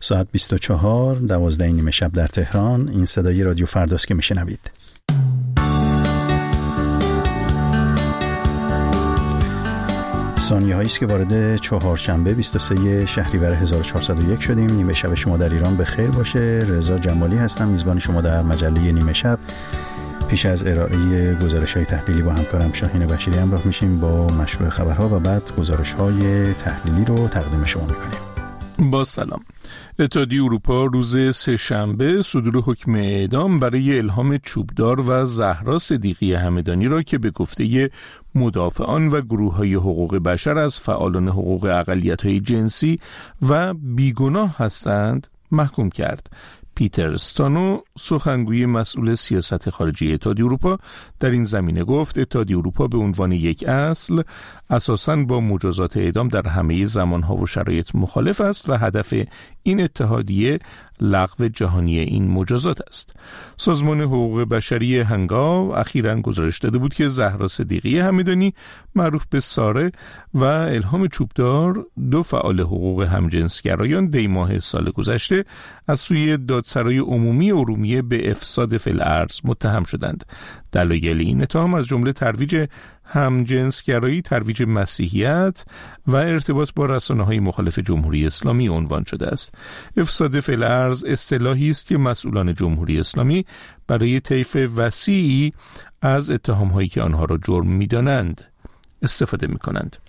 ساعت 24 12 نیمه شب در تهران. این صدای رادیو فرداست که میشنوید. ثانیه هایی است که وارد چهارشنبه 23 شهریور 1401 شدیم. نیمه شب شما در ایران بخیر باشه. رضا جمالی هستم، میزبان شما در مجله نیمه شب. پیش از ارائه گزارش‌های تحلیلی با همکارم شاهین بشیری همراه میشیم با مشروع خبرها و بعد گزارش‌های تحلیلی رو تقدیم شما میکنیم. با سلام. اتحادیه اروپا روز سه‌شنبه صدور حکم اعدام برای الهام چوبدار و زهرا صدیقی همدانی را که به گفته مدافعان و گروه‌های حقوق بشر از فعالان حقوق اقلیت‌های جنسی و بیگناه هستند محکوم کرد. پیتر استانو، سخنگوی مسئول سیاست خارجی اتحادیه اروپا، در این زمینه گفت اتحادیه اروپا به عنوان یک اصل اساساً با مجازات اعدام در همه زمانها و شرایط مخالف است و هدف این اتحادیه لغو جهانی این مجازات است. سازمان حقوق بشری هنگاو اخیراً گزارش داده بود که زهرا صدیقی همدانی معروف به ساره و الهام چوبدار، دو فعال حقوق همجنسگرایان، دی ماه سال گذشته از سوی دادسرای عمومی ارومیه به افساد فی الارض متهم شدند. دلایل این اتهام از جمله ترویج همجنسگرایی، ترویج مسیحیت و ارتباط با رسانه‌های مخالف جمهوری اسلامی عنوان شده است. افساد فی الارض اصطلاحی است که مسئولان جمهوری اسلامی برای طیف وسیعی از اتهام‌هایی که آنها را جرم می‌دانند استفاده می‌کنند.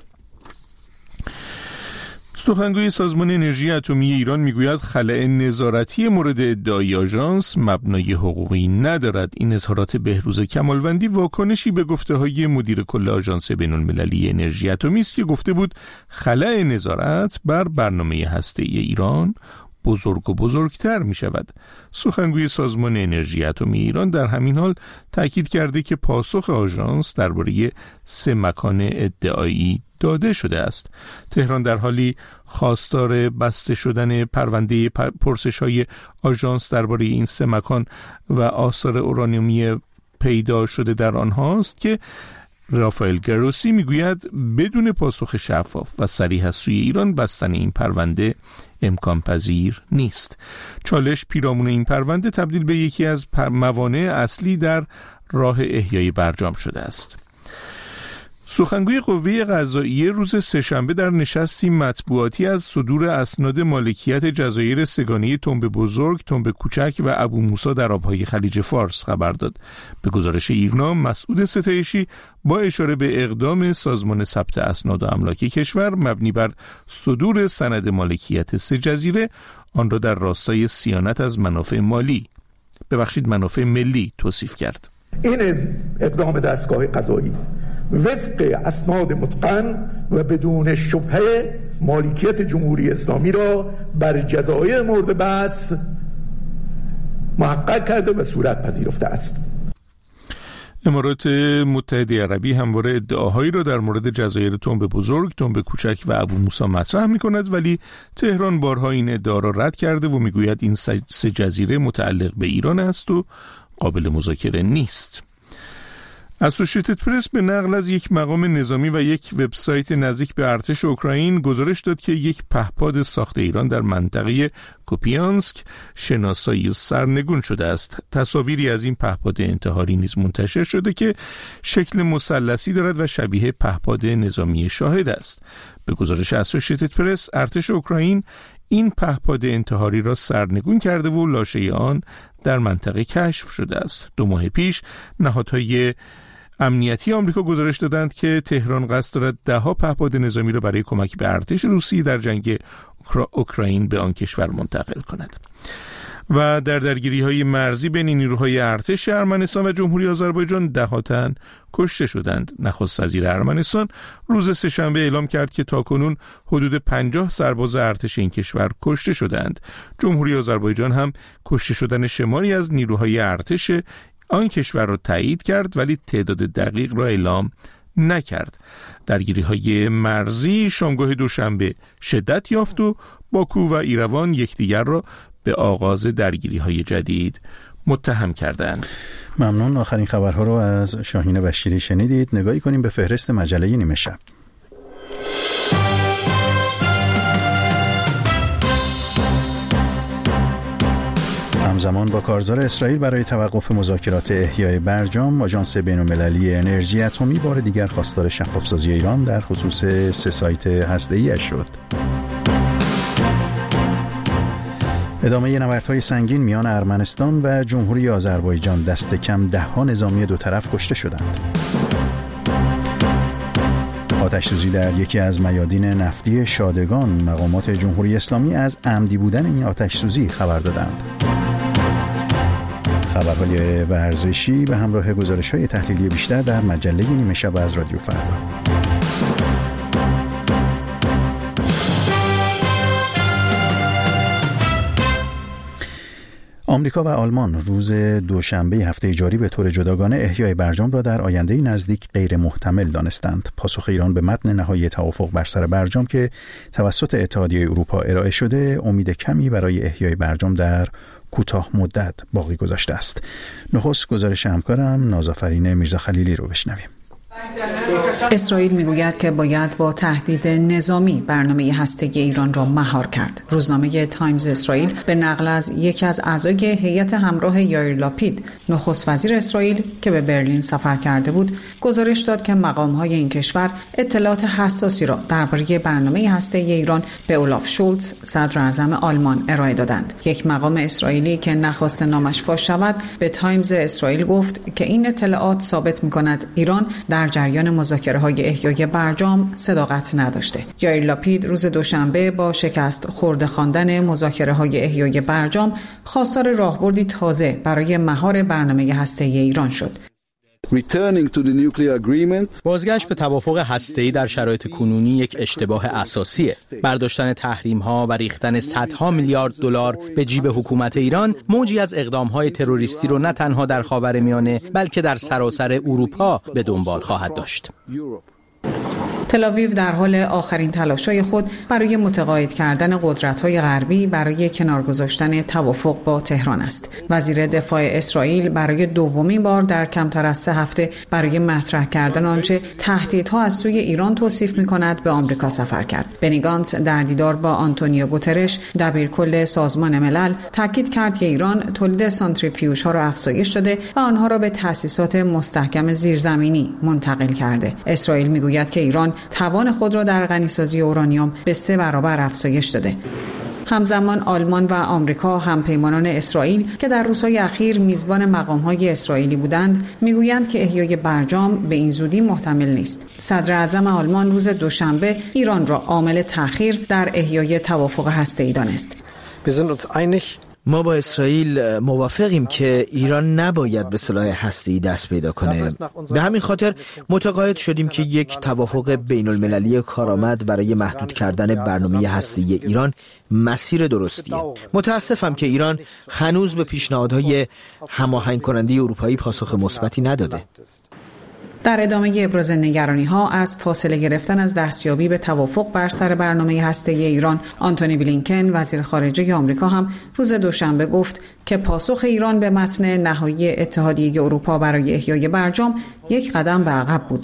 سخنگوی سازمان انرژی اتمی ایران میگوید خلأ نظارتی مورد ادعای آژانس مبنای حقوقی ندارد. این اظهارات بهروز کمالوندی واکنشی به گفته‌های مدیر کل آژانس بین‌المللی انرژی اتمی است که گفته بود خلأ نظارت بر برنامه هسته‌ای ایران بزرگ و بزرگتر می شود. سخنگوی سازمان انرژی اتمی ایران در همین حال تاکید کرده که پاسخ آژانس درباره 3 مکان ادعایی داده شده است. تهران در حالی خواستار بسته شدن پرونده پرسش‌های آژانس درباره این 3 مکان و آثار اورانیومی پیدا شده در آنهاست که رافائل گروسی میگوید بدون پاسخ شفاف و صریح از سوی ایران بستن این پرونده امکان پذیر نیست. چالش پیرامون این پرونده تبدیل به یکی از موانع اصلی در راه احیای برجام شده است. سخنگوی قوه قضاییه روز سه‌شنبه در نشستی مطبوعاتی از صدور اسناد مالکیت جزایر سه‌گانه تنب بزرگ، تنب کوچک و ابو موسی در آبهای خلیج فارس خبر داد. به گزارش ایرنا، مسعود ستایشی با اشاره به اقدام سازمان ثبت اسناد و املاک کشور مبنی بر صدور سند مالکیت 3 جزیره آن را در راستای صیانت از منافع ملی توصیف کرد. این اقدام دستگاه قضایی وفق اسناد متقن و بدون شبهه مالکیت جمهوری اسلامی را بر جزایر مورد بحث محقق کرده و صورت پذیرفته است. امارات متحده عربی همواره ادعاهایی را در مورد جزایر تنب بزرگ، تنب کوچک و ابو موسی مطرح می‌کند، ولی تهران بارها این ادعا را رد کرده و میگوید این 3 جزیره متعلق به ایران است و قابل مذاکره نیست. اسوشییتد پرس به نقل از یک مقام نظامی و یک وبسایت نزدیک به ارتش اوکراین گزارش داد که یک پهپاد ساخت ایران در منطقه کوپیانسک شناسایی و سرنگون شده است. تصاویری از این پهپاد انتحاری نیز منتشر شده که شکل مثلثی دارد و شبیه پهپاد نظامی شاهد است. به گزارش اسوشییتد پرس، ارتش اوکراین این پهپاد انتحاری را سرنگون کرده و لاشه آن در منطقه کشف شده است. 2 ماه پیش نهادهای امنیتی آمریکا گزارش دادند که تهران قصد دارد 10 پهپاد نظامی را برای کمک به ارتش روسی در جنگ اوکراین به آن کشور منتقل کند. و در درگیری‌های مرزی بین نیروهای ارتش ارمنستان و جمهوری آذربایجان 10 تن کشته شدند. نخست وزیر ارمنستان روز سه‌شنبه اعلام کرد که تاکنون حدود 50 سرباز ارتش این کشور کشته شدند. جمهوری آذربایجان هم کشته شدن شماری از نیروهای ارتش آن کشور را تایید کرد، ولی تعداد دقیق را اعلام نکرد. درگیری‌های مرزی شامگاه دوشنبه شدت یافت و باکو و ایروان یکدیگر را به آغاز درگیری‌های جدید متهم کردند. ممنون. آخرین خبرها رو از شاهین بشیری شنیدید. نگاهی کنیم به فهرست مجله نیمه شب. همزمان با کارزار اسرائیل برای توقف مذاکرات احیای برجام، آژانس بین‌المللی انرژی اتمی بار دیگر خواستار شفاف‌سازی ایران در خصوص 3 سایت هسته‌ای شد. ادامه نبردهای سنگین میان ارمنستان و جمهوری آذربایجان، دست کم 10 نظامی دو طرف کشته شدند. آتش‌سوزی در یکی از میادین نفتی شادگان، مقامات جمهوری اسلامی از عمدی بودن این آتش‌سوزی خبر دادند. خبرهای ورزشی به همراه گزارش‌های تحلیلی بیشتر در مجله نیمه شب از رادیو فردا. آمریکا و آلمان روز دوشنبه هفته جاری به طور جداگانه احیای برجام را در آینده نزدیک غیر محتمل دانستند. پاسخ ایران به متن نهایی توافق بر سر برجام که توسط اتحادیه اروپا ارائه شده، امید کمی برای احیای برجام در کوتاه مدت باقی گذاشته است. نخست گزارش همکارم نازآفرین میرزا خلیلی رو بشنویم. اسرائیل میگوید که باید با تهدید نظامی برنامه هسته‌ای ایران را مهار کرد. روزنامه تایمز اسرائیل به نقل از یکی از اعضای هیئت همراه یائیر لاپید، نخست وزیر اسرائیل که به برلین سفر کرده بود، گزارش داد که مقام‌های این کشور اطلاعات حساسی را درباره برنامه هسته‌ای ایران به اولاف شولتز، صدر اعظم آلمان، ارائه دادند. یک مقام اسرائیلی که نخواست نامش فاش شود، به تایمز اسرائیل گفت که این اطلاعات ثابت می‌کند ایران در جریان مذاکره‌های احیای برجام صداقت نداشته. یائیر لاپید روز دوشنبه با شکست خورده خواندن مذاکره‌های احیای برجام خواستار راهبردی تازه برای مهار برنامه هسته‌ای ایران شد. بازگشت به توافق هسته‌ای در شرایط کنونی یک اشتباه اساسیه. برداشتن تحریم‌ها و ریختن صدها میلیارد دلار به جیب حکومت ایران موجی از اقدام‌های تروریستی رو نه تنها در خاورمیانه بلکه در سراسر اروپا به دنبال خواهد داشت. تل‌آویو در حال آخرین تلاش‌های خود برای متقاعد کردن قدرت‌های غربی برای کنار گذاشتن توافق با تهران است. وزیر دفاع اسرائیل برای دومین بار در کمتر از 3 هفته برای مطرح کردن آنچه تهدیدها از سوی ایران توصیف می‌کند به آمریکا سفر کرد. بنی گانتز در دیدار با آنتونیو گوترش، دبیرکل سازمان ملل، تاکید کرد که ایران تولید سانتریفیوژها را افزایش داده و آنها را به تأسیسات مستحکم زیرزمینی منتقل کرده. اسرائیل می‌گوید که ایران توان خود را در غنیسازی اورانیوم به 3 برابر افزایش داده. همزمان آلمان و آمریکا، همپیمانان اسرائیل که در روزهای اخیر میزبان مقام‌های اسرائیلی بودند، میگویند که احیای برجام به این زودی محتمل نیست. صدر اعظم آلمان روز دوشنبه ایران را عامل تأخیر در احیای توافق هسته‌ای دانست. ما با اسرائیل موافقیم که ایران نباید به سلاح هسته‌ای دست پیدا کنه. به همین خاطر متقاعد شدیم که یک توافق بین‌المللی کارآمد برای محدود کردن برنامه هسته‌ای ایران مسیر درستیه. متاسفم که ایران هنوز به پیشنهادهای هماهنگ کننده اروپایی پاسخ مثبتی نداده. در ادامه ابراز نگرانی‌ها از فاصله گرفتن از دستیابی به توافق بر سر برنامه هسته‌ای ایران، آنتونی بلینکن وزیر خارجه آمریکا هم روز دوشنبه گفت که پاسخ ایران به متن نهایی اتحادیه اروپا برای احیای برجام یک قدم به عقب بود.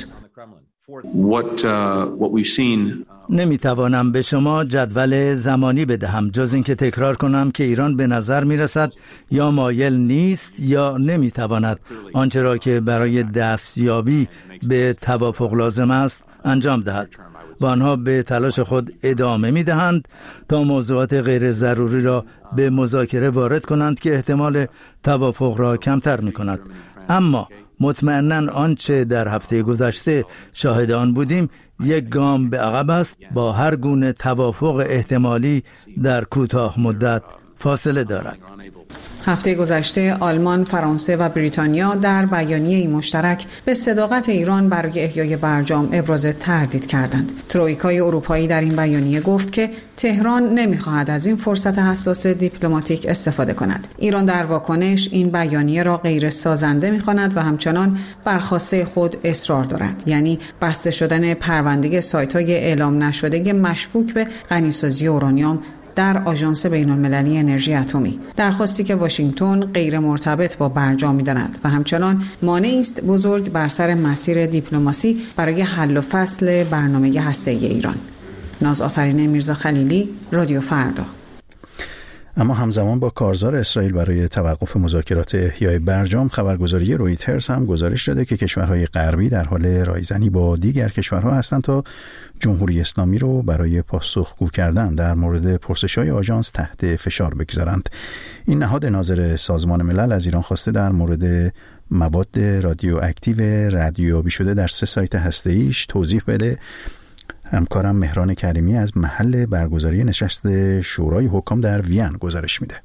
نمیتوانم به شما جدول زمانی بدهم جز اینکه تکرار کنم که ایران به نظر میرسد یا مایل نیست یا نمیتواند آنچه را که برای دستیابی به توافق لازم است انجام دهد و آنها به تلاش خود ادامه میدهند تا موضوعات غیر ضروری را به مذاکره وارد کنند که احتمال توافق را کمتر میکند. اما مطمئناً آنچه در هفته گذشته شاهد آن بودیم یک گام به عقب است. با هر گونه توافق احتمالی در کوتاه مدت فاصله دارد. هفته گذشته آلمان، فرانسه و بریتانیا در بیانیه‌ای مشترک به صداقت ایران برای احیای برجام ابراز تردید کردند. ترویکای اروپایی در این بیانیه گفت که تهران نمی‌خواهد از این فرصت حساس دیپلماتیک استفاده کند. ایران در واکنش این بیانیه را غیر سازنده می‌خواند و همچنان بر خواسته خود اصرار دارد، یعنی بسته شدن پرونده سایت‌های اعلام نشده مشکوک به غنیسازی اورانیوم در آژانس بین‌المللی انرژی اتمی، درخواستی که واشنگتن غیر مرتبط با برجام می‌داند و همچنان مانعی است بزرگ بر سر مسیر دیپلماسی برای حل و فصل برنامه هسته‌ای ایران. نازآفرین میرزا خلیلی، رادیو فردا. اما همزمان با کارزار اسرائیل برای توقف مذاکرات احیای برجام، خبرگزاری رویترز هم گزارش داده که کشورهای غربی در حال رایزنی با دیگر کشورها هستند تا جمهوری اسلامی رو برای پاسخگو کردن در مورد پرسش‌های آژانس تحت فشار بگذارند. این نهاد ناظر سازمان ملل از ایران خواسته در مورد مواد رادیواکتیو ردیابی شده در 3 سایت هسته‌ایش توضیح بده. همکارم مهران کریمی از محل برگزاری نشست شورای حکام در وین گزارش میده.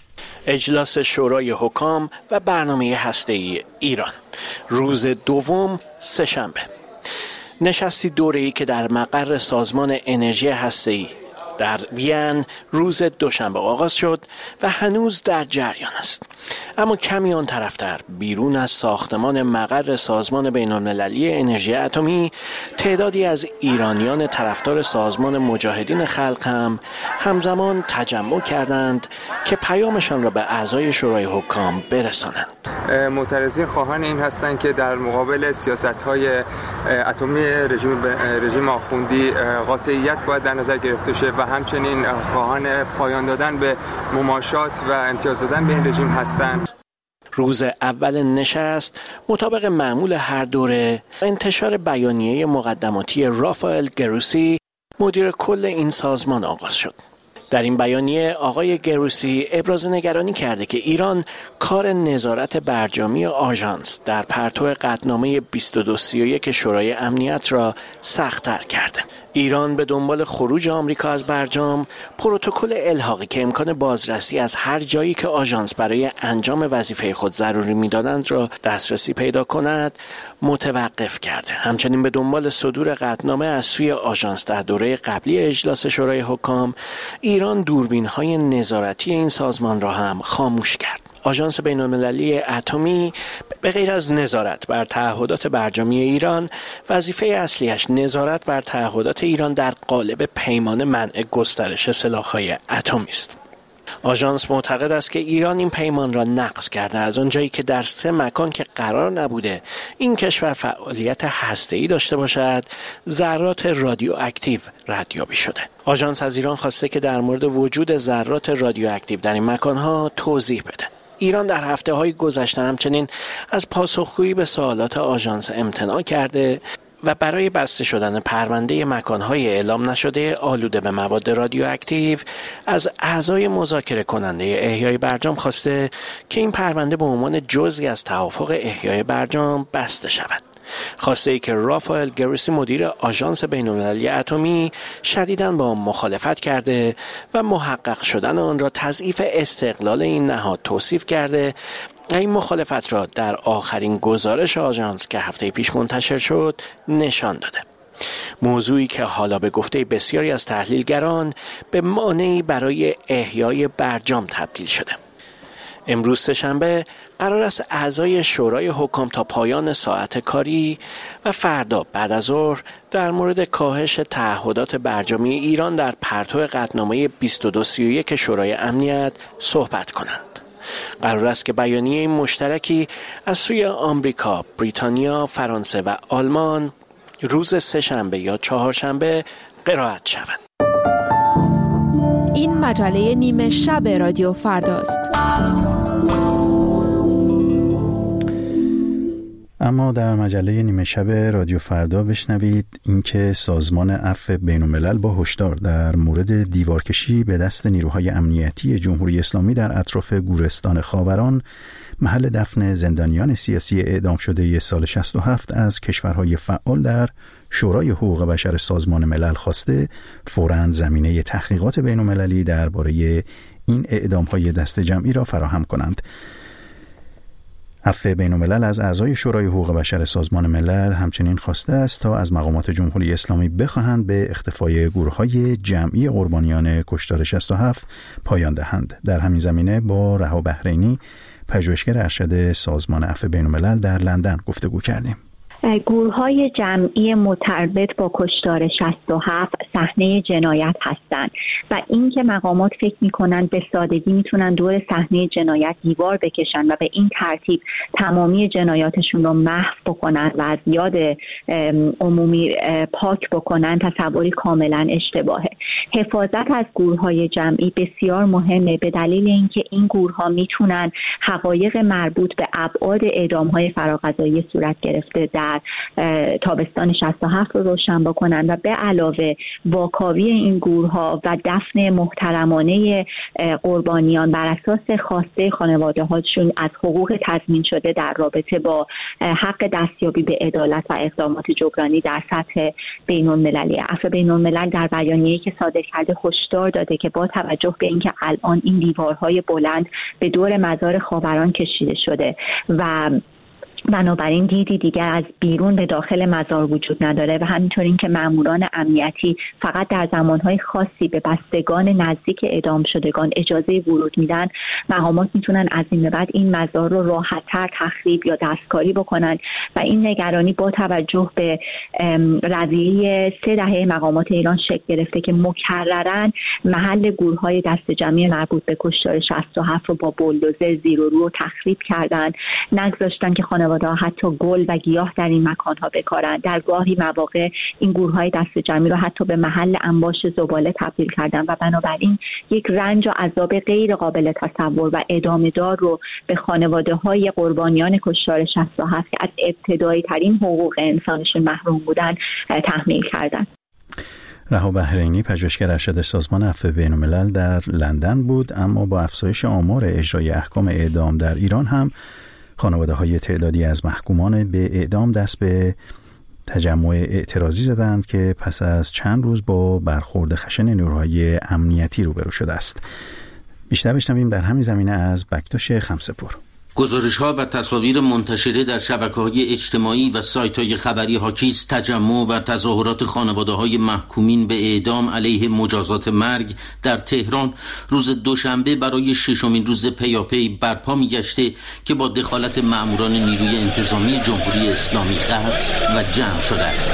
اجلاس شورای حکام و برنامه هسته‌ای ایران، روز دوم، سه‌شنبه. نشستی دوره‌ای که در مقر سازمان انرژی هسته‌ای در وین روز دوشنبه آغاز شد و هنوز در جریان است. اما کمی آن طرفتر بیرون از ساختمان مقر سازمان بین‌المللی انرژی اتمی، تعدادی از ایرانیان طرفدار سازمان مجاهدین خلق هم همزمان تجمع کردند که پیامشان را به اعضای شورای حکام برسانند. معترضین خواهان این هستند که در مقابل سیاست‌های اتمی رژیم آخوندی قاطعیت باید در نظر گرفته شه و همچنین خواهان پایان دادن به مماشات و امتیاز دادن به این رژیم هستند. روز اول نشست مطابق معمول هر دوره انتشار بیانیه مقدماتی رافائل گروسی، مدیر کل این سازمان آغاز شد. در این بیانیه آقای گروسی ابراز نگرانی کرده که ایران کار نظارت برجامی آژانس در پرتو قطعنامه 2231 شورای امنیت را سخت‌تر کرده. ایران به دنبال خروج آمریکا از برجام، پروتکل الحاقی که امکان بازرسی از هر جایی که آژانس برای انجام وظیفه خود ضروری می‌دانند را دسترسی پیدا کند، متوقف کرده. همچنین به دنبال صدور قطعنامه از سوی آژانس در دوره قبلی اجلاس شورای حکام، ایران دوربین‌های نظارتی این سازمان را هم خاموش کرد. آژانس بین‌المللی اتمی به غیر از نظارت بر تعهدات برجامی ایران، وظیفه اصلیش نظارت بر تعهدات ایران در قالب پیمان منع گسترش سلاح‌های اتمی است. آژانس معتقد است که ایران این پیمان را نقض کرده، از آنجایی که در 3 مکان که قرار نبوده این کشور فعالیت هسته‌ای داشته باشد، ذرات رادیواکتیو ردیابی شده. آژانس از ایران خواسته که در مورد وجود ذرات رادیواکتیو در این مکان‌ها توضیح بده. ایران در هفته‌های گذشته همچنین از پاسخگویی به سوالات آژانس امتناع کرده و برای بسته شدن پرونده مکان‌های اعلام نشده آلوده به مواد رادیواکتیو از اعضای مذاکره کننده احیای برجام خواسته که این پرونده به عنوان جزئی از توافق احیای برجام بسته شود. خواسته ای که رافائل گروسی مدیر آژانس بین‌المللی اتمی شدیداً با آن مخالفت کرده و محقق شدن آن را تضعیف استقلال این نهاد توصیف کرده. این مخالفت را در آخرین گزارش آژانس که هفته پیش منتشر شد نشان داده. موضوعی که حالا به گفته بسیاری از تحلیلگران به مانعی برای احیای برجام تبدیل شده. امروز سه‌شنبه قرار است اعضای شورای حکام تا پایان ساعت کاری و فردا بعد از ظهر در مورد کاهش تعهدات برجامی ایران در پرتو قطعنامه 2231 شورای امنیت صحبت کنند. قرار است که بیانیه مشترکی از سوی آمریکا، بریتانیا، فرانسه و آلمان روز سه‌شنبه یا چهارشنبه قرائت شود. این مجله نیمه شب رادیو فرداست. اما در مجله نیمه شب رادیو فردا بشنوید اینکه سازمان عفو بین‌الملل با هشدار در مورد دیوارکشی به دست نیروهای امنیتی جمهوری اسلامی در اطراف گورستان خاوران، محل دفن زندانیان سیاسی اعدام شده سال 67 از کشورهای فعال در شورای حقوق بشر سازمان ملل خواسته فوراً زمینه تحقیقات بین‌المللی درباره این اعدام‌های دست جمعی را فراهم کنند. عفو بین‌الملل از اعضای شورای حقوق بشر سازمان ملل همچنین خواسته است تا از مقامات جمهوری اسلامی بخواهند به اختفای گروه‌های جمعی قربانیان کشتار 67 پایان دهند. در همین زمینه با رها بحرینی، پژوهشگر ارشد سازمان عفو بین‌الملل در لندن گفتگو کردیم. گورهای جمعی مرتبط با کشتار 67 صحنه جنایت هستند و این که مقامات فکر میکنن به سادگی میتونن دور صحنه جنایت دیوار بکشن و به این ترتیب تمامی جنایاتشون رو محو بکنن و از یاد عمومی پاک بکنن، تصوری کاملا اشتباهه. حفاظت از گورهای جمعی بسیار مهمه به دلیل اینکه این گورها میتونن حقایق مربوط به ابعاد اعدام‌های فراقضایی صورت گرفته در تابستان 67 رو روشن بکنن و به علاوه واکاوی این گورها و دفن محترمانه قربانیان بر اساس خواسته خانواده‌هاشون از حقوق تضمین شده در رابطه با حق دستیابی به عدالت و اقدامات جبرانی در سطح بین‌المللی. عفو بین‌الملل در بیانیه‌ای که صادر کرده هشدار داده که با توجه به اینکه الان این دیوارهای بلند به دور مزار خاوران کشیده شده و بنابراین دیدی دیگر از بیرون به داخل مزار وجود نداره و همینطور این که ماموران امنیتی فقط در زمانهای خاصی به بستگان نزدیک اعدام شدگان اجازه ورود میدن، مقامات میتونن از این به بعد این مزار رو راحت‌تر تخریب یا دستکاری بکنن و این نگرانی با توجه به رویه 3 دهه مقامات ایران شکل گرفته که مکرراً محل گورهای دست جمعی مربوط به کشتار 67 رو با بولدوزر زیر و رو تخریب کردن، نگذاشتن که خانواده حتی گل و گیاه در این مکانها بکارن. در گاهی مواقع این گورهای دست جمعی رو حتی به محل انباش زباله تبدیل کردن و بنابراین یک رنج و عذاب غیر قابل تصور و ادامه دار رو به خانواده های قربانیان کشتار 67 که از ابتدایی ترین حقوق انسانشون محروم بودن تحمیل کردن. رها بحرینی، پژوهشگر ارشد سازمان عفو بین‌الملل در لندن بود. اما با افزایش آمار اجرای احکام اعدام در ایران هم خانواده‌های تعدادی از محکومان به اعدام دست به تجمع اعتراضی زدند که پس از چند روز با برخورد خشن نیروهای امنیتی روبرو شده است. بیشتر بشنویم در همین زمینه از بکتاش خمسه‌پور. گزارش‌ها و تصاویر منتشره در شبکه‌های اجتماعی و سایت‌های خبری حاکی از تجمع و تظاهرات خانواده‌های محکومین به اعدام علیه مجازات مرگ در تهران روز دوشنبه برای 6مین روز پیاپی برپا می‌گشته که با دخالت مأموران نیروی انتظامی جمهوری اسلامی قطع و جمع شده است.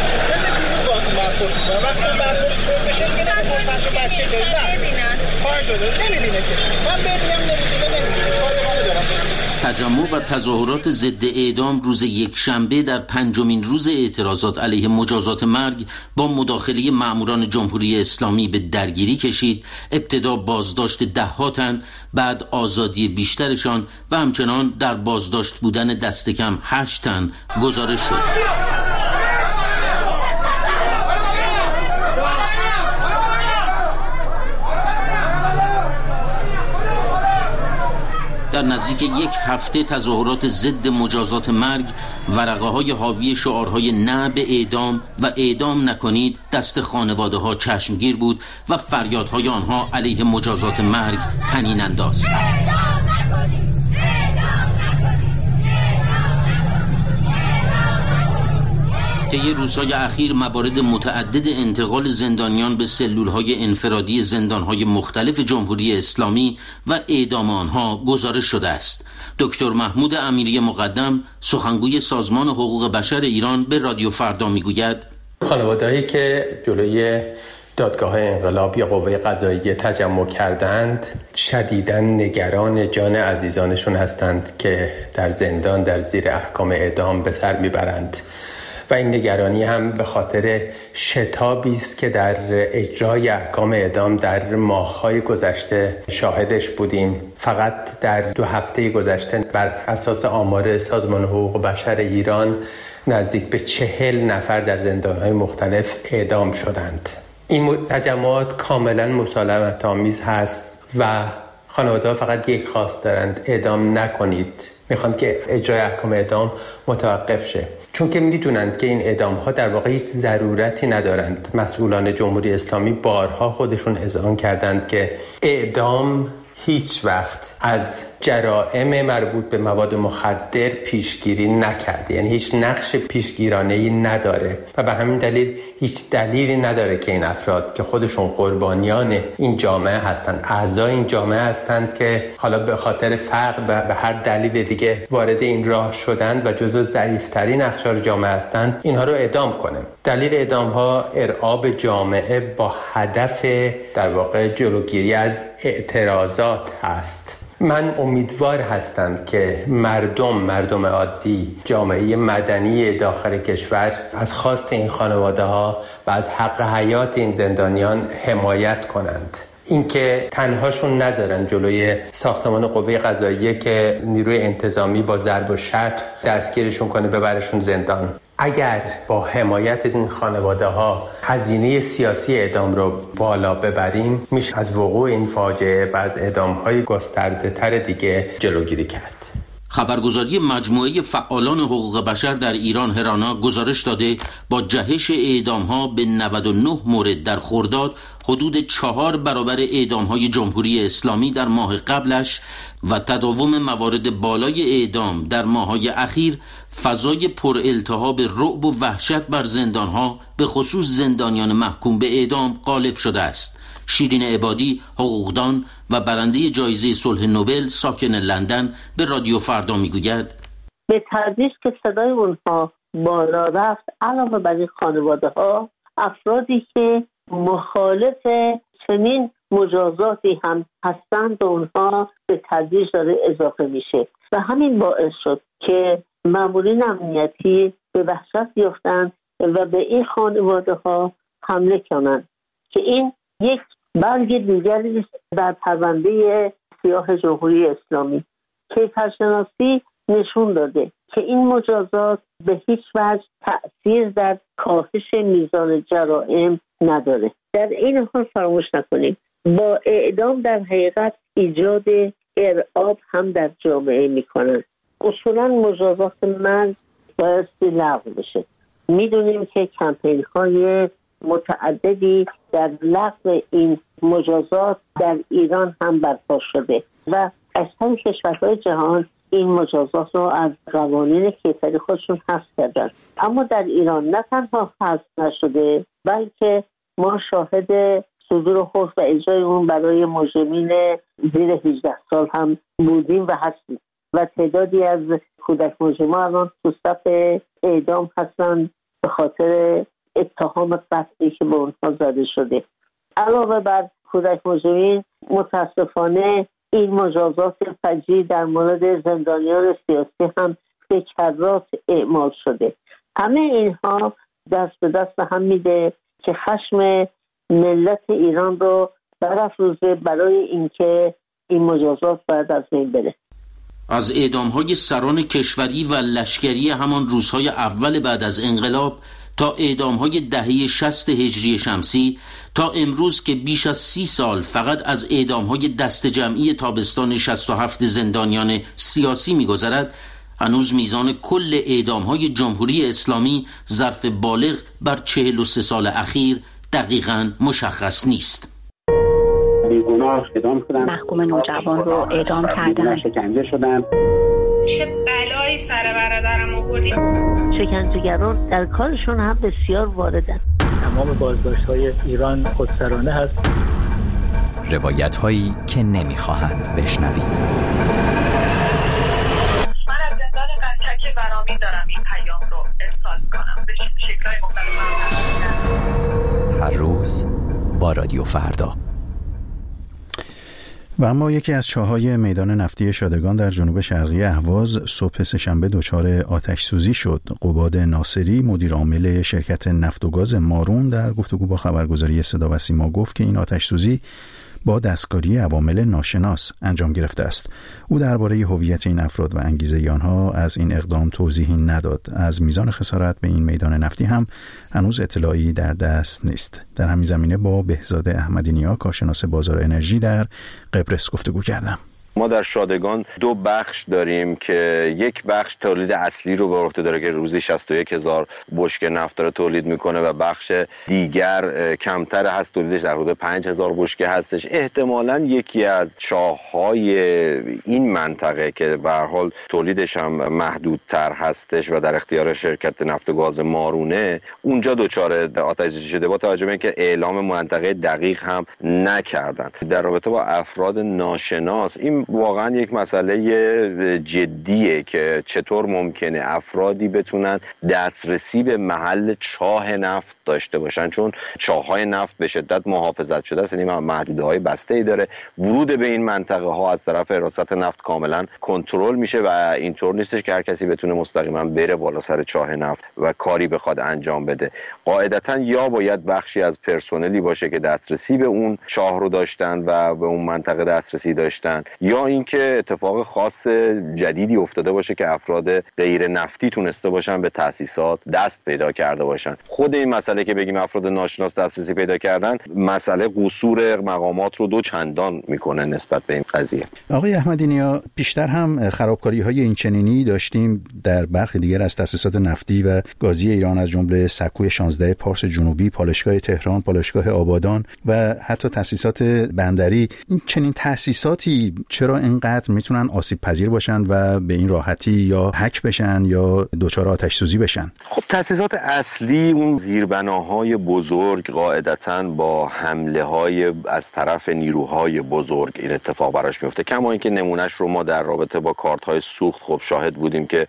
تجمع و تظاهرات ضد اعدام روز یکشنبه در 5مین روز اعتراضات علیه مجازات مرگ با مداخله مأموران جمهوری اسلامی به درگیری کشید. ابتدا بازداشت 10 تن، بعد آزادی بیشترشان و همچنان در بازداشت بودن دست کم 8 تن گزارش شد. در نزدیک 1 هفته تظاهرات ضد مجازات مرگ، ورقه‌های حاوی شعارهای نه به اعدام و اعدام نکنید دست خانواده‌ها چشمگیر بود و فریادهای آنها علیه مجازات مرگ طنین انداز. طی روزهای اخیر موارد متعدد انتقال زندانیان به سلولهای انفرادی زندانهای مختلف جمهوری اسلامی و اعدام آنها گزارش شده است. دکتر محمود امیری مقدم، سخنگوی سازمان حقوق بشر ایران، به رادیو فردا میگوید خانواده‌ای که جلوی دادگاه انقلاب یا قوه قضاییه تجمع کردند شدیداً نگران جان عزیزانشون هستند که در زندان در زیر احکام اعدام به سر میبرند و این نگرانی هم به خاطر شتابی است که در اجرای احکام اعدام در ماه‌های گذشته شاهدش بودیم. فقط در 2 هفته گذشته بر اساس آمار سازمان حقوق بشر ایران نزدیک به 40 نفر در زندان‌های مختلف اعدام شدند. این تجمعات کاملا مسالمت آمیز هست و خانواده‌ها فقط یک خواست دارند: اعدام نکنید. میخوان که اجرای احکام اعدام متوقف شه، چون که میدونند که این اعدام‌ها در واقع هیچ ضرورتی ندارند. مسئولان جمهوری اسلامی بارها خودشون اذعان کردند که اعدام هیچ وقت از جرائم مربوط به مواد مخدر پیشگیری نکرده، یعنی هیچ نقش پیشگیرانه‌ای نداره و به همین دلیل هیچ دلیلی نداره که این افراد که خودشون قربانیان این جامعه هستند، اعضای این جامعه هستند که حالا به خاطر فقر به هر دلیل دیگه وارد این راه شدند و جزو ضعیف‌ترین اقشار جامعه هستند، اینها رو اعدام کنه. دلیل اعدام‌ها ارعاب جامعه با هدف در واقع جلوگیری از اعتراضات هست. من امیدوار هستم که مردم عادی، جامعه مدنی داخل کشور از خواست این خانواده ها و از حق حیات این زندانیان حمایت کنند. اینکه تنهاشون نذارن جلوی ساختمان قوه قضاییه که نیروی انتظامی با ضرب و شتم دستگیرشون کنه ببرشون زندان. اگر با حمایت از این خانواده ها هزینه سیاسی اعدام رو بالا ببریم، میشه از وقوع این فاجعه و از اعدام‌های گسترده تر دیگه جلوگیری کرد. خبرگزاری مجموعه فعالان حقوق بشر در ایران هرانا گزارش داده با جهش اعدام‌ها به 99 مورد در خرداد حدود 4 برابر اعدام‌های جمهوری اسلامی در ماه قبلش و تداوم موارد بالای اعدام در ماه‌های اخیر فضای پر التهاب رعب و وحشت بر زندان‌ها به خصوص زندانیان محکوم به اعدام غالب شده است. شیرین عبادی، حقوقدان و برنده جایزه صلح نوبل ساکن لندن به رادیو فردا میگوید به تدریج که صدای اونها بالا رفت، علاوه بر این خانواده ها، افرادی که مخالف چنین مجازاتی هم هستند و اونها به تدریج داره اضافه میشه و همین باعث شد که مامورین امنیتی به وحشت بیفتند و به این خانواده ها حمله کنند که این یک برگ دیگری در پرونده سیاه جمهوری اسلامی. کیفرشناسی نشون داده که این مجازات به هیچ وجه تأثیر در کاهش میزان جرائم نداره. در این حال فراموش نکنیم با اعدام در حقیقت ایجاد ارعاب هم در جامعه میکنن. اصولا مجازات مرگ باید لغو بشه. میدونیم که کمپین های متعددی در لغو این مجازات در ایران هم برپا شده و اکثر کشورهای جهان این مجازات رو از قوانین کیفری خودشون حذف کردن، اما در ایران نه تنها حذف نشده بلکه ما شاهد صدور حکم و اجرای اون برای مجرمین زیر 18 سال هم بودیم و هستیم و تعدادی از کودک مجرمان الان تو صف اعدام هستن به خاطر اتهام قطعی که به اونها زده شده. علاوه بر کودک مجرمین متاسفانه این مجازات فجیع در مورد زندانیان سیاسی هم به کرات اعمال شده. همه اینها دست به دست هم میده که خشم ملت ایران رو برافروزه برای اینکه این مجازات باید از بین بره. از اعدام‌های سران کشوری و لشکری همان روزهای اول بعد از انقلاب تا اعدام‌های دهه 60 هجری شمسی تا امروز که بیش از 30 سال فقط از اعدام‌های دست جمعی تابستان 67 زندانیان سیاسی می‌گذرد، هنوز میزان کل اعدام‌های جمهوری اسلامی ظرف بالغ بر 43 سال اخیر دقیقاً مشخص نیست. بیگناه اعدام شدن، محکوم نوجوان رو اعدام کردن، شکنجه شدن. چه بلایی سر برادرم آوردی؟ شکنجهگران در کارشون هم بسیار واردن. تمام بازداشت‌های ایران خودسرانه هست. روایت‌هایی که نمی‌خواهند بشنوید. من از زندان قزلک برامین دارم این پیام رو ارسال کنم به شکل‌های مختلف. هر روز با رادیو فردا. و اما یکی از چاه‌های میدان نفتی شادگان در جنوب شرقی اهواز صبح سه‌شنبه دچار آتش سوزی شد. قباد ناصری مدیر عامل شرکت نفت و گاز مارون در گفتگو با خبرگزاری صدا و سیما گفت که این آتش سوزی با دستکاری عوامل ناشناس انجام گرفته است. او درباره هویت این افراد و انگیزه آنها از این اقدام توضیحی نداد. از میزان خسارت به این میدان نفتی هم هنوز اطلاعی در دست نیست. در همین زمینه با بهزاد احمدی نیا کارشناس بازار انرژی در قبرس گفتگو کردم. ما در شادگان دو بخش داریم که یک بخش تولید اصلی رو به عهده داره که روزی 61,000 بشکه نفت داره تولید میکنه و بخش دیگر کمتر هست، تولیدش در حدود 5,000 بشکه هستش. احتمالاً یکی از چاه‌های این منطقه که به هر حال تولیدش هم محدودتر هستش و در اختیار شرکت نفت و گاز مارونه، اونجا دچار آتش‌سوزی شده با توجه به اینکه اعلام منطقه دقیق هم نکردن. در رابطه با افراد ناشناس این واقعا یک مسئله جدیه که چطور ممکنه افرادی بتونن دسترسی به محل چاه نفت داشته باشن، چون چاه‌های نفت به شدت محافظت شده است، یعنی محدوده‌های بسته‌ای داره. ورود به این منطقه ها از طرف حراست نفت کاملا کنترل میشه و اینطور نیستش که هر کسی بتونه مستقیما بره بالا سر چاه نفت و کاری بخواد انجام بده. قاعدتاً یا باید بخشی از پرسنلی باشه که دسترسی به اون چاه رو داشتن و به اون منطقه دسترسی داشتن، یا اینکه اتفاق خاص جدیدی افتاده باشه که افراد غیر نفتی تونسته باشن به تأسیسات دست پیدا کرده باشن. خود این مسئله که بگیم افراد ناشناس دسترسی پیدا کردن، مسئله قصور مقامات رو دو چندان میکنه نسبت به این قضیه. آقای احمدی نیا، بیشتر هم خرابکاری‌های این چنینی داشتیم در برخی دیگر از تأسیسات نفتی و گازی ایران، از جمله سکوی 16 پارس جنوبی، پالایشگاه تهران، پالایشگاه آبادان و حتی تأسیسات بندری. این چنین تأسیساتی چرا اینقدر میتونن آسیب پذیر باشن و به این راحتی یا هک بشن یا دچار آتش سوزی بشن؟ خب تأسیسات اصلی، اون زیربناهای بزرگ، قاعدتاً با حمله‌های از طرف نیروهای بزرگ این اتفاق براش میفته. کما اینکه نمونهش رو ما در رابطه با کارت‌های سوخت خب شاهد بودیم که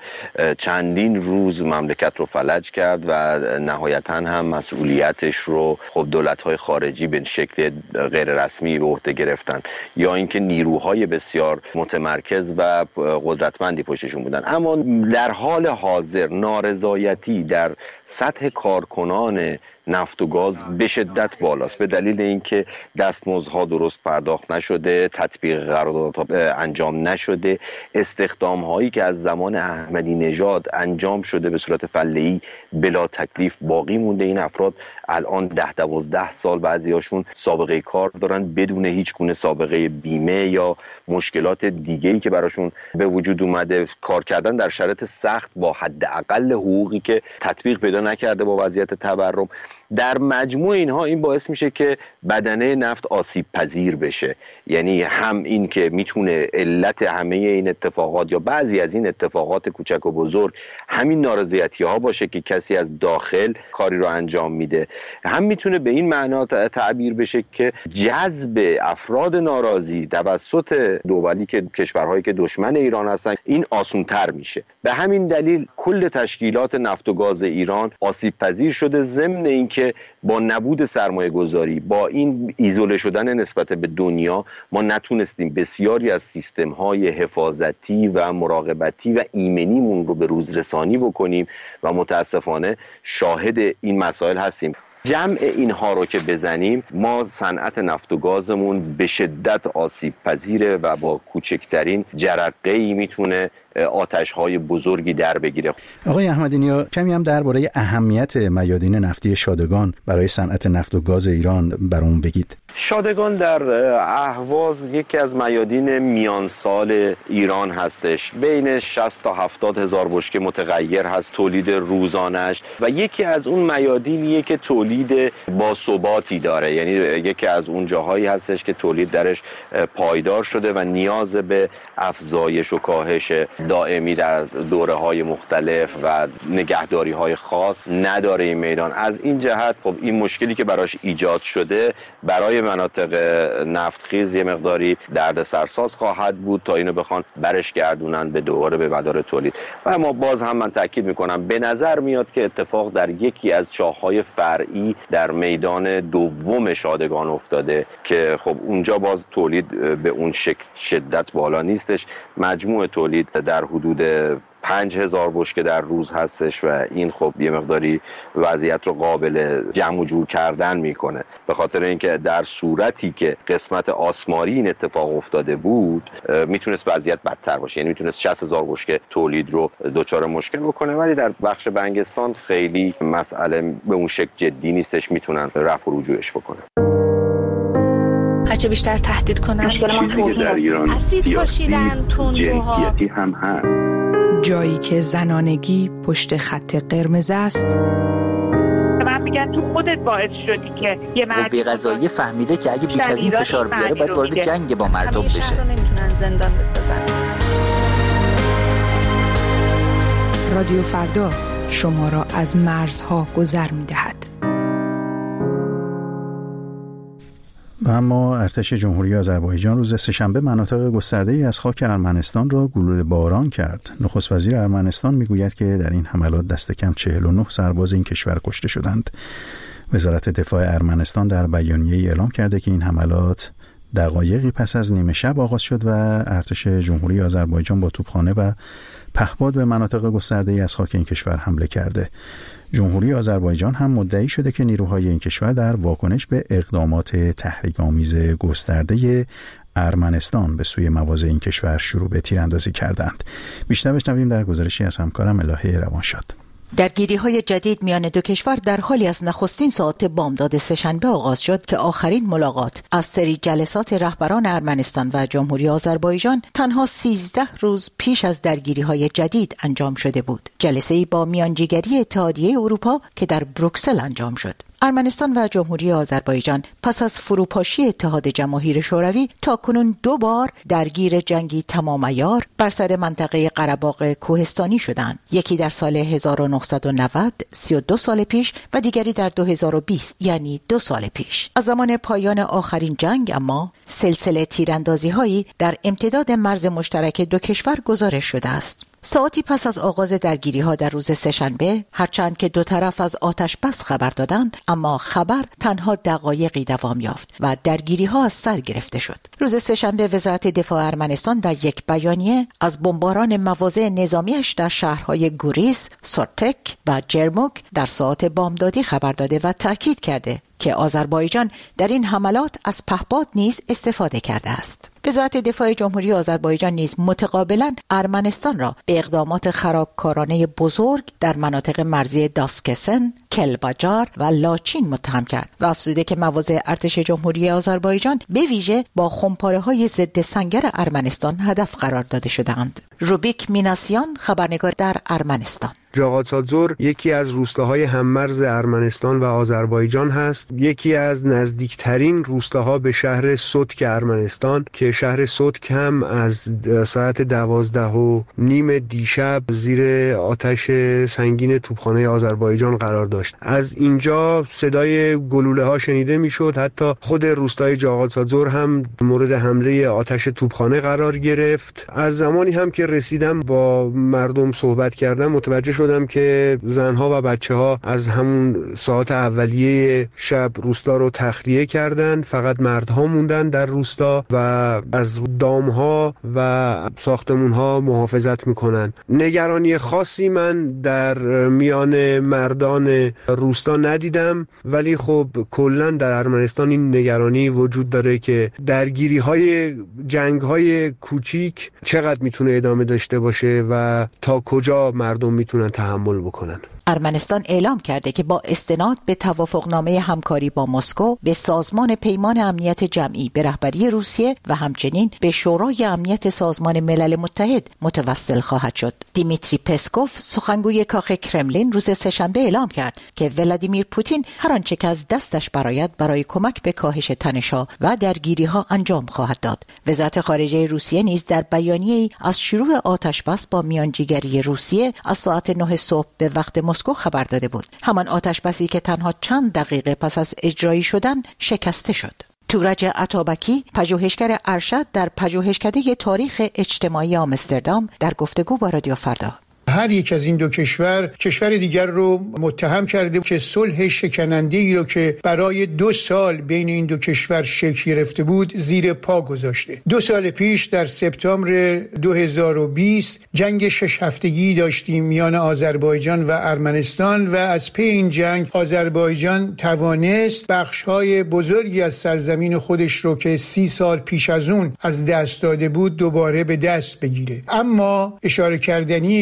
چندین روز مملکت رو فلج کرد و نهایتاً هم مسئولیتش رو خب دولت‌های خارجی به شکل غیر رسمی به عهده گرفتن، یا اینکه نیروهای بسیار متمرکز و قدرتمندی پشتشون بودن. اما در حال حاضر نارضایتی در سطح کارکنان نفت و گاز به شدت بالاست، به دلیل اینکه دستمزدها درست پرداخت نشده، تطبیق قراردادها انجام نشده، استخدام هایی که از زمان احمدی نژاد انجام شده به صورت فله‌ای بلا تکلیف باقی مونده. این افراد الان 10-12 سال بعضیاشون سابقه کار دارن بدون هیچ گونه سابقه بیمه یا مشکلات دیگه‌ای که براشون به وجود اومده. کار کردن در شرایط سخت با حداقل حقوقی که تطبیق پیدا نکرده با وضعیت تورم. در مجموع اینها این باعث میشه که بدنه نفت آسیب پذیر بشه. یعنی هم این که میتونه علت همه این اتفاقات یا بعضی از این اتفاقات کوچک و بزرگ همین نارضایتی ها باشه که کسی از داخل کاری رو انجام میده، هم میتونه به این معنا تعبیر بشه که جذب افراد ناراضی توسط دولی که کشورهایی که دشمن ایران هستن این آسان‌تر میشه. به همین دلیل کل تشکیلات نفت و گاز ایران آسیب پذیر شده، ضمن اینکه با نبود سرمایه گذاری، با این ایزوله شدن نسبت به دنیا، ما نتونستیم بسیاری از سیستم های حفاظتی و مراقبتی و ایمنیمون رو به روز رسانی بکنیم و متاسفانه شاهد این مسائل هستیم. جمع اینها رو که بزنیم، ما صنعت نفت و گازمون به شدت آسیب پذیره و با کوچکترین جرقه‌ای میتونه آتش‌های بزرگی در بگیره. آقای احمدی نیا، کمی هم درباره اهمیت میادین نفتی شادگان برای صنعت نفت و گاز ایران برامون بگید. شادگان در اهواز یکی از میادین میان سال ایران هستش. بین 60 تا 70 هزار بشکه متغیر هست تولید روزانش و یکی از اون میادینیه که تولید با ثباتی داره. یعنی یکی از اون جاهایی هستش که تولید درش پایدار شده و نیاز به افزایش و کاهش دائمی در دوره‌های مختلف و نگهداری‌های خاص نداره این میدان. از این جهت خب این مشکلی که براش ایجاد شده برای مناطق نفتخیز یه مقداری دردسرساز خواهد بود تا اینو بخوان برش گردونن به دوباره به مدار تولید. و اما باز هم من تاکید میکنم به نظر میاد که اتفاق در یکی از چاه‌های فرعی در میدان دوم شادگان افتاده که خب اونجا باز تولید به اون شدت بالا نیستش. مجموع تولید در حدود 5,000 بشکه در روز هستش و این خب یه مقداری وضعیت رو قابل جمع و جور کردن میکنه، به خاطر اینکه در صورتی که قسمت آسماری این اتفاق افتاده بود میتونست وضعیت بدتر باشه، یعنی میتونست 60,000 بشکه تولید رو دچار مشکل بکنه، ولی در بخش بنگستان خیلی مسئله به اون شکل جدی نیستش، میتونن رفع و رجوعش بکنن. هرچه بیشتر تهدید کنن. مشکل ما در ایران اسید پاشیدن، تندروها، جنسیتی هم هست. جایی که زنانگی پشت خط قرمز است. من میگم تو خودت باعث شدی که یه قوه قضاییه فهمیده که اگه بیش از این فشار بیاره باید وارد جنگ با مردم بشه. شهر رو نمیتونن زندان بسازن. رادیو فردا شما را از مرزها گذر می‌دهد. و اما ارتش جمهوری آذربایجان روز سه‌شنبه مناطق گسترده‌ای از خاک ارمنستان را گلوله باران کرد. نخست وزیر ارمنستان میگوید که در این حملات دست کم 49 سرباز این کشور کشته شدند. وزارت دفاع ارمنستان در بیانیه‌ای اعلام کرده که این حملات دقایقی پس از نیمه شب آغاز شد و ارتش جمهوری آذربایجان با توپخانه و پهپاد به مناطق گسترده‌ای از خاک این کشور حمله کرده. جمهوری آذربایجان هم مدعی شده که نیروهای این کشور در واکنش به اقدامات تحریک‌آمیز گسترده ارمنستان به سوی مواضع این کشور شروع به تیراندازی کردند. بیشتر بشنویم در گزارشی از همکارم الهه روانشاد. درگیری‌های جدید میان دو کشور در حالی از نخستین ساعات بامداد سه‌شنبه آغاز شد که آخرین ملاقات از سری جلسات رهبران ارمنستان و جمهوری آذربایجان تنها 13 روز پیش از درگیری‌های جدید انجام شده بود. جلسه‌ای با میانجیگری اتحادیه اروپا که در بروکسل انجام شد. ارمنستان و جمهوری آذربایجان پس از فروپاشی اتحاد جماهیر شوروی تاکنون 2 بار درگیر جنگی تمام عیار بر سر منطقه قره‌باغ کوهستانی شدند. یکی در سال 1990 32 سال پیش و دیگری در 2020 یعنی 2 سال پیش. از زمان پایان آخرین جنگ اما سلسله تیراندازی‌هایی در امتداد مرز مشترک دو کشور گزارش شده است. ساعتی پس از آغاز درگیری‌ها در روز سه‌شنبه، هرچند که دو طرف از آتش بس خبر دادند، اما خبر تنها دقایقی دوام یافت و درگیری‌ها از سر گرفته شد. روز سه‌شنبه وزارت دفاع ارمنستان در یک بیانیه از بمباران مواضع نظامیش در شهرهای گوریس، سورتک و جرموک در ساعات بامدادی خبر داده و تاکید کرده که آذربایجان در این حملات از پهپاد نیز استفاده کرده است. وزارت دفاع جمهوری آذربایجان نیز متقابلا ارمنستان را به اقدامات خرابکارانه بزرگ در مناطق مرزی داسکسن، کلباجار و لاچین متهم کرد و افزوده که مواضع ارتش جمهوری آذربایجان به ویژه با خمپاره‌های ضد سنگر ارمنستان هدف قرار داده شده‌اند. روبیک میناسیان، خبرنگار در ارمنستان: جاغاتسادزور یکی از روستاهای هممرز ارمنستان و آذربایجان هست. یکی از نزدیکترین روستاها به شهر سوتک ارمنستان که شهر سوتک هم از ساعت 12:30 دیشب زیر آتش سنگین توپخانه آذربایجان قرار داشت. از اینجا صدای گلوله ها شنیده میشد. حتی خود روستای جاغاتسادزور هم مورد حمله آتش توپخانه قرار گرفت. از زمانی هم که رسیدم با مردم صحبت کردم متوجه شدم که زنها و بچه‌ها از همون ساعت اولیه شب روستا رو تخلیه کردن. فقط مردها موندن در روستا و از دامها و ساختمونها محافظت میکنن. نگرانی خاصی من در میان مردان روستا ندیدم، ولی خب کلا در ارمنستان این نگرانی وجود داره که درگیری‌های جنگ‌های کوچیک چقدر میتونه ادامه داشته باشه و تا کجا مردم میتونن تحمل بکنن. ارمنستان اعلام کرده که با استناد به توافقنامه همکاری با مسکو به سازمان پیمان امنیت جمعی به رهبری روسیه و همچنین به شورای امنیت سازمان ملل متحد متوسل خواهد شد. دیمیتری پسکوف، سخنگوی کاخ کرملین، روز سه‌شنبه اعلام کرد که ولادیمیر پوتین هر آنچه که از دستش برای کمک به کاهش تنش‌ها و درگیری‌ها انجام خواهد داد. وزارت خارجه روسیه نیز در بیانیه‌ای از شروع آتش‌بس با میانجیگری روسیه از ساعت 9 صبح به وقت مسکو خبر داده بود. همان آتش‌بسی که تنها چند دقیقه پس از اجرایی شدن شکسته شد. تورج عطابکی، پژوهشگر ارشد در پژوهشکده تاریخ اجتماعی آمستردام، در گفتگو با رادیو فردا: هر یک از این دو کشور دیگر رو متهم کرده که صلح شکننده‌ای رو که برای 2 سال بین این دو کشور شکل گرفته بود زیر پا گذاشته. 2 سال پیش در سپتامبر 2020 جنگ 6 هفتگی داشتیم میان آذربایجان و ارمنستان و از پی این جنگ آذربایجان توانست بخش‌های بزرگی از سرزمین خودش رو که 30 سال پیش از اون از دست داده بود دوباره به دست بگیره. اما اشاره کردنی که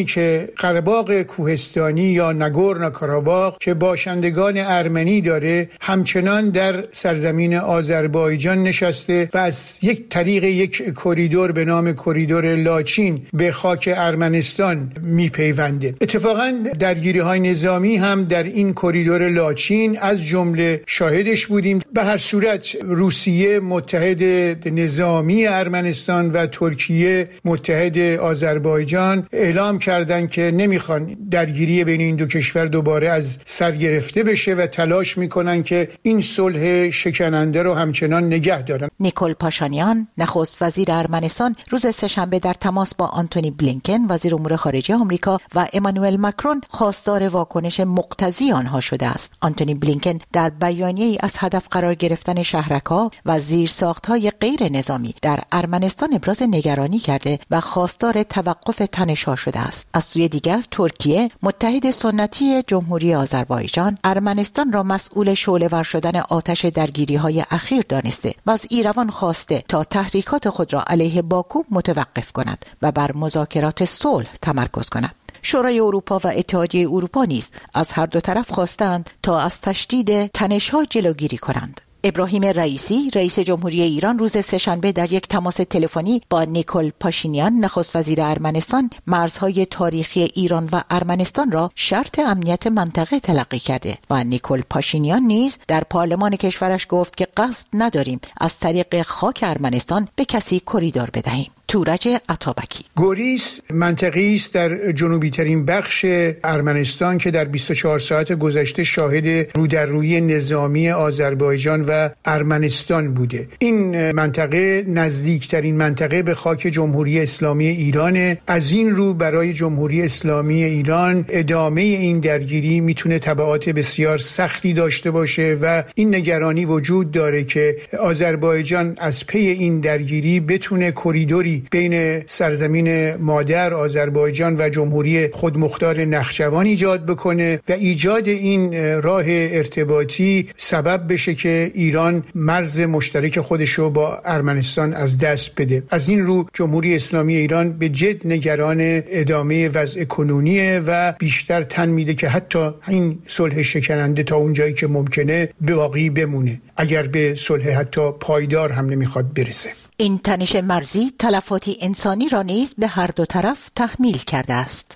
قره‌باغ کوهستانی یا ناگورنو کاراباغ که باشندگان ارمنی داره همچنان در سرزمین آذربایجان نشسته و از یک طریق یک کریدور به نام کریدور لاچین به خاک ارمنستان میپیونده. اتفاقا درگیری‌های نظامی هم در این کریدور لاچین از جمله شاهدش بودیم. به هر صورت روسیه متحد نظامی ارمنستان و ترکیه متحد آذربایجان اعلام کردند که نمیخوان درگیری بین این دو کشور دوباره از سر گرفته بشه و تلاش میکنن که این صلح شکننده رو همچنان نگه دارن. نیکول پاشانیان نخست وزیر ارمنستان روز سه‌شنبه در تماس با آنتونی بلینکن وزیر امور خارجه آمریکا و امانوئل ماکرون خواستار واکنش مقتضی آنها شده است. آنتونی بلینکن در بیانیه‌ای از هدف قرار گرفتن شهرک‌ها و زیرساخت‌های غیر نظامی در ارمنستان ابراز نگرانی کرده و خواستار توقف تنش‌ها شده است. از سوی دیگر ترکیه متحد سنتی جمهوری آذربایجان ارمنستان را مسئول شعله‌ور شدن آتش درگیری‌های اخیر دانسته و از ایروان خواسته تا تحریکات خود را علیه باکو متوقف کند و بر مذاکرات صلح تمرکز کند. شورای اروپا و اتحادیه اروپا نیز از هر دو طرف خواستند تا از تشدید تنش‌ها جلوگیری کنند. ابراهیم رئیسی رئیس جمهوری ایران روز سه‌شنبه در یک تماس تلفنی با نیکول پاشینیان نخست وزیر ارمنستان مرزهای تاریخی ایران و ارمنستان را شرط امنیت منطقه تلقی کرده و نیکول پاشینیان نیز در پارلمان کشورش گفت که قصد نداریم از طریق خاک ارمنستان به کسی کریدور بدهیم. تورج عطابکی. گوریس منطقه‌ای است در جنوبی ترین بخش ارمنستان که در 24 ساعت گذشته شاهد رودررویی نظامی آذربایجان و ارمنستان بوده. این منطقه نزدیکترین منطقه به خاک جمهوری اسلامی ایران. از این رو برای جمهوری اسلامی ایران ادامه این درگیری میتونه تبعات بسیار سختی داشته باشه و این نگرانی وجود داره که آذربایجان از پی این درگیری بتونه کریدوری بین سرزمین مادر آذربایجان و جمهوری خودمختار نخجوان ایجاد بکنه و ایجاد این راه ارتباطی سبب بشه که ایران مرز مشترک خودش رو با ارمنستان از دست بده. از این رو جمهوری اسلامی ایران به جد نگران ادامه وضع کنونیه و بیشتر تن میده که حتی این صلح شکننده تا اون جایی که ممکنه باقی بمونه، اگر به صلح حتی پایدار هم نمیخواد برسه. این تنش مرزی تلفاتی انسانی را نیز به هر دو طرف تحمیل کرده است.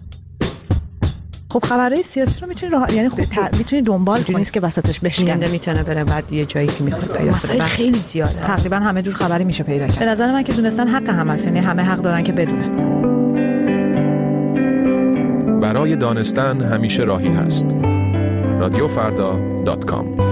خب خبرهای سیاسی رو میتونی میتونی دنبال کنی، نیست که وسطش بشکنه، میتونه بره بعد یه جایی که میخواد پیدا کنه. مسائل خیلی زیاده، تقریبا همه جور خبری میشه پیدا کرد. به نظر من که دونستان حق هم هست، یعنی همه حق دارن که بدونن. برای دانستن همیشه راهی هست. radiofarda.com.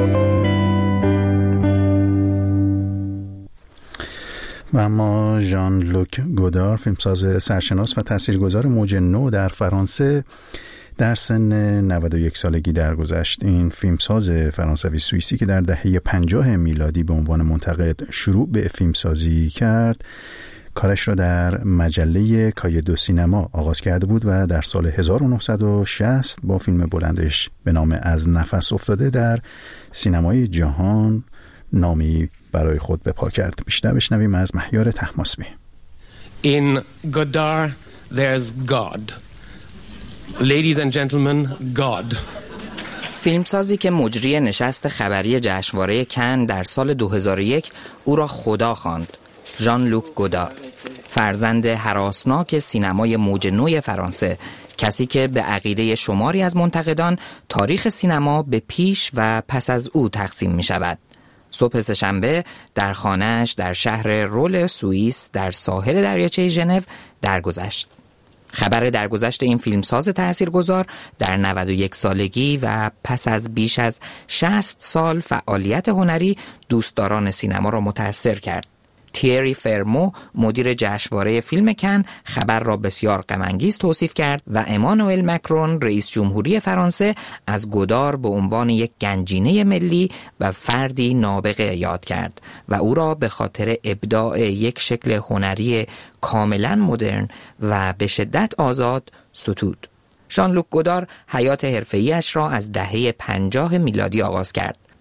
و اما ژان لوک گودار، فیلمساز سرشناس و تاثیرگذار موج نو در فرانسه، در سن 91 سالگی درگذشت. این فیلمساز فرانسوی سوئیسی که در دهه 50 میلادی به عنوان منتقد شروع به فیلمسازی کرد، کارش را در مجله کایه دو سینما آغاز کرده بود و در سال 1960 با فیلم بلندش به نام از نفس افتاده در سینمای جهان نامی برای خود به پا کرد. بیشتر بشنویم از مهیار طهماسبی. In Godard there's God. Ladies and gentlemen, God. فیلمسازی که مجری نشست خبری جشنواره کن در سال 2001 او را خدا خواند، ژان لوک گودار، فرزند هراسناک سینمای موج نو فرانسه، کسی که به عقیده شماری از منتقدان تاریخ سینما به پیش و پس از او تقسیم می شود. صبح سه‌شنبه در خانه‌اش در شهر رول سوئیس در ساحل دریاچه ژنو درگذشت. خبر درگذشت این فیلمساز تاثیرگذار در 91 سالگی و پس از بیش از 60 سال فعالیت هنری دوستداران سینما را متاثر کرد. تیری فرمو، مدیر جشنواره فیلم کن، خبر را بسیار غم‌انگیز توصیف کرد و امانوئل ماکرون، رئیس جمهوری فرانسه، از گودار به عنوان یک گنجینه ملی و فردی نابغه یاد کرد و او را به خاطر ابداع یک شکل هنری کاملا مدرن و به شدت آزاد ستود. ژان لوک گودار حیات حرفه‌ایش را از دهه 50 میلادی آغاز کرد.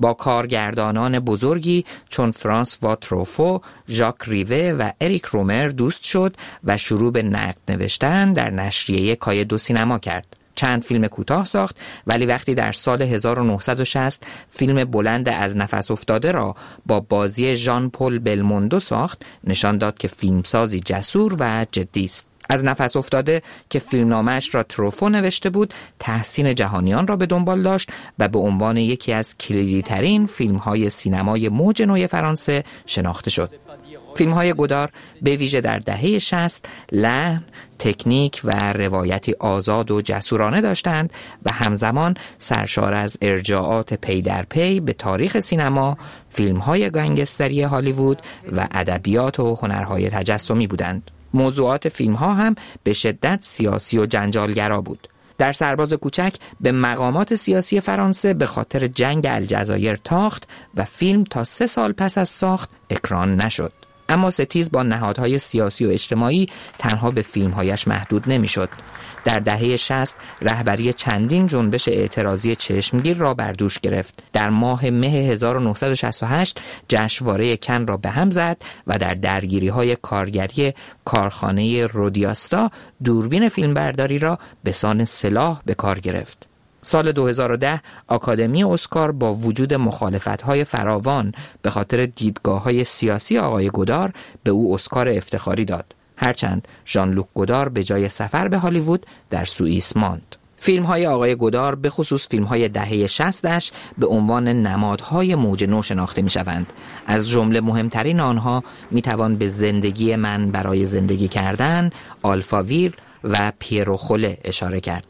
با کارگردانان بزرگی چون فرانسوا تروفو، ژاک ریوه و اریک رومر دوست شد و شروع به نقد نوشتن در نشریه کای دو سینما کرد. چند فیلم کوتاه ساخت، ولی وقتی در سال 1960 فیلم بلند از نفس افتاده را با بازی ژان پل بلموندو ساخت، نشان داد که فیلمسازی جسور و جدی است. از نفس افتاده که فیلمنامه‌اش را تروفو نوشته بود، تحسین جهانیان را به دنبال داشت و به عنوان یکی از کلیدی‌ترین فیلم‌های سینمای موج نو فرانسه شناخته شد. فیلم‌های گودار به ویژه در دهه 60 لحن، تکنیک و روایتی آزاد و جسورانه داشتند و همزمان سرشار از ارجاعات پی در پی به تاریخ سینما، فیلم‌های گنگستری هالیوود و ادبیات و هنرهای تجسمی بودند. موضوعات فیلم‌ها هم به شدت سیاسی و جنجالگرا بود. در سرباز کوچک به مقامات سیاسی فرانسه به خاطر جنگ الجزایر تاخت و فیلم تا 3 سال پس از ساخت اکران نشد. اما ستیز با نهادهای سیاسی و اجتماعی تنها به فیلمهایش محدود نمیشد. در دهه 60 رهبری چندین جنبش اعتراضی چشمگیر را بر دوش گرفت. در ماه مه 1968 جشنواره کن را به هم زد و در درگیری‌های کارگری کارخانه رودیاستا دوربین فیلمبرداری را به سان سلاح به کار گرفت. سال 2010 آکادمی اسکار با وجود مخالفت‌های فراوان به خاطر دیدگاه‌های سیاسی آقای گودار به او اسکار افتخاری داد. هرچند ژان لوک گودار به جای سفر به هالیوود در سوئیس ماند. فیلم‌های آقای گودار به خصوص فیلم‌های دهه 60 به عنوان نمادهای موج نو شناخته می‌شوند. از جمله مهمترین آنها می‌توان به زندگی من برای زندگی کردن، آلفاویر و پیرو خوله اشاره کرد.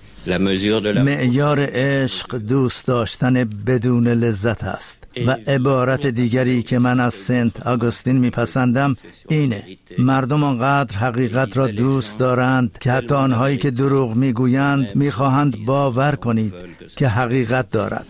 معیار عشق دوست داشتن بدون لذت است و عبارت دیگری که من از سنت آگوستین میپسندم اینه: مردم آنقدر حقیقت را دوست دارند که حتی آنهایی که دروغ میگویند میخواهند باور کنید که حقیقت دارد.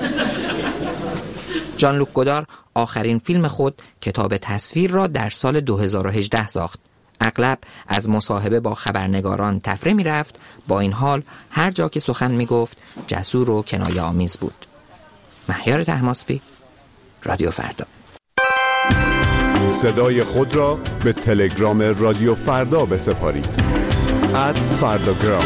ژان لوک گودار آخرین فیلم خود کتاب تصویر را در سال 2018 ساخت. اغلب از مصاحبه با خبرنگاران تفره می رفت، با این حال هر جا که سخن می گفت جسور و کنایه آمیز بود. مهیار طهماسبی، رادیو فردا. صدای خود را به تلگرام رادیو فردا بسپارید. @فرداگرام.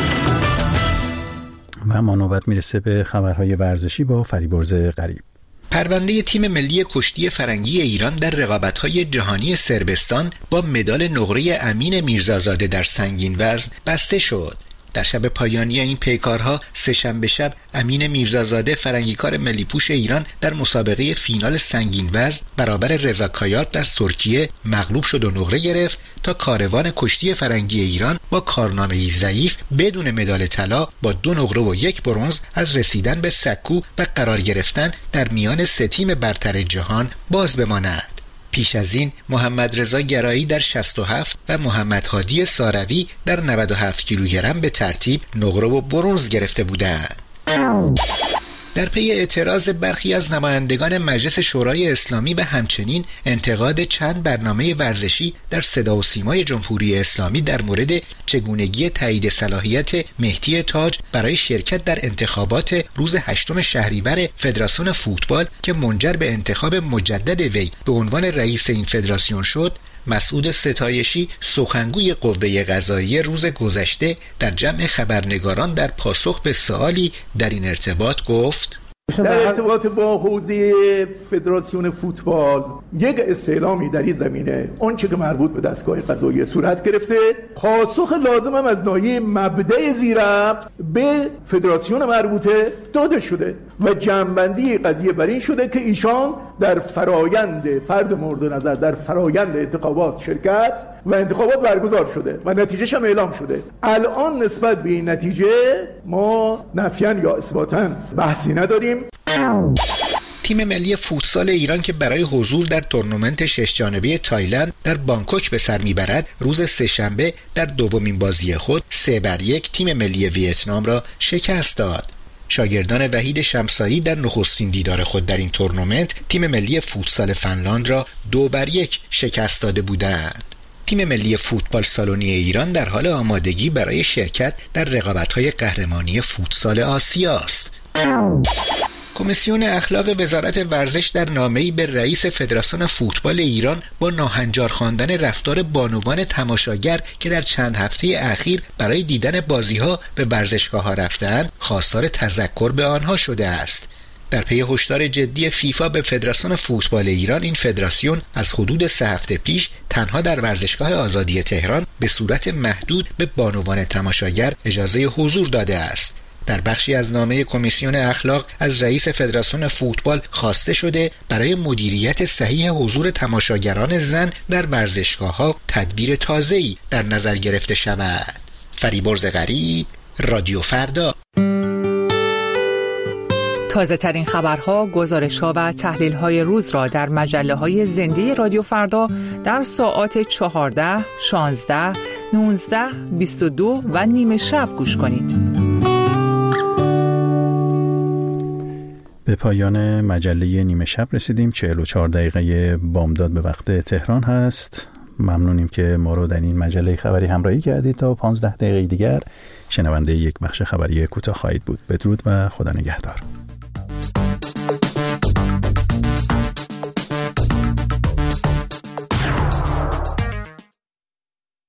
و ما نوبت میرسه به خبرهای ورزشی با فریبرز غریب. پرونده تیم ملی کشتی فرنگی ایران در رقابت‌های جهانی صربستان با مدال نقره امین میرزازاده در سنگین وزن بسته شد. در شب پایانی این پیکارها سه‌شنبه شب امین میرزازاده فرنگیکار ملی پوش ایران در مسابقه فینال سنگین وزن برابر رضا کایات در ترکیه مغلوب شد و نقره گرفت تا کاروان کشتی فرنگی ایران با کارنامه‌ای ضعیف بدون مدال طلا با 2 نقره و 1 برنز از رسیدن به سکو و قرار گرفتن در میان 3 تیم برتر جهان باز بماند. پیش از این محمد رضا گرایی در 67 و محمد هادی ساروی در 97 کیلوگرم به ترتیب نقره و برنز گرفته بودند. در پی اعتراض برخی از نمایندگان مجلس شورای اسلامی و همچنین انتقاد چند برنامه ورزشی در صدا و سیمای جمهوری اسلامی در مورد چگونگی تایید صلاحیت مهدی تاج برای شرکت در انتخابات روز 8 شهریور فدراسیون فوتبال که منجر به انتخاب مجدد وی به عنوان رئیس این فدراسیون شد، مسعود ستایشی سخنگوی قوه قضاییه روز گذشته در جمع خبرنگاران در پاسخ به سوالی در این ارتباط گفت: در ارتباط با حوزه فدراسیون فوتبال یک استعلامی در این زمینه آنچه که مربوط به دستگاه قضاییه صورت گرفته، پاسخ لازم هم از ناحیه مبدأ زیرربط به فدراسیون مربوطه داده شده و جمع‌بندی قضیه بر این شده که ایشان در فرایند فرد مورد نظر در فرایند انتخابات شرکت و انتخابات برگزار شده و نتیجهش هم اعلام شده. الان نسبت به این نتیجه ما نفیاً یا اثباتاً بحثی نداریم. تیم ملی فوتسال ایران که برای حضور در تورنمنت 6 جانبه تایلند در بانکوک به سر میبرد، روز سه‌شنبه در دومین بازی خود 3-1 تیم ملی ویتنام را شکست داد. شاگردان وحید شمسایی در نخستین دیدار خود در این تورنمنت تیم ملی فوتسال فنلاند را 2-1 شکست داده بودند. تیم ملی فوتبال سالونی ایران در حال آمادگی برای شرکت در رقابت‌های قهرمانی فوتسال آسیا است. کمیسیون اخلاق وزارت ورزش در نامه‌ای به رئیس فدراسیون فوتبال ایران با ناهنجار خواندن رفتار بانوان تماشاگر که در چند هفته اخیر برای دیدن بازی‌ها به ورزشگاه‌ها رفتند، خواستار تذکر به آنها شده است. در پی هشدار جدی فیفا به فدراسیون فوتبال ایران، این فدراسیون از حدود 3 هفته پیش تنها در ورزشگاه آزادی تهران به صورت محدود به بانوان تماشاگر اجازه حضور داده است. در بخشی از نامه کمیسیون اخلاق از رئیس فدراسیون فوتبال خواسته شده برای مدیریت صحیح حضور تماشاگران زن در ورزشگاه‌ها تدبیر تازه‌ای در نظر گرفته شود. فریبرز غریب، رادیو فردا. تازه ترین خبرها، گزارش‌ها و تحلیل‌های روز را در مجله‌های زنده رادیو فردا در ساعات 14، 16، 19، 22 و نیمه شب گوش کنید. به پایان مجله نیمه شب رسیدیم. 44 دقیقه بامداد به وقت تهران هست. ممنونیم که ما رو در این مجله خبری همراهی کردید. تا 15 دقیقه دیگر شنونده یک بخش خبری کوتاه خواهید بود. بدرود و خدا نگهدار.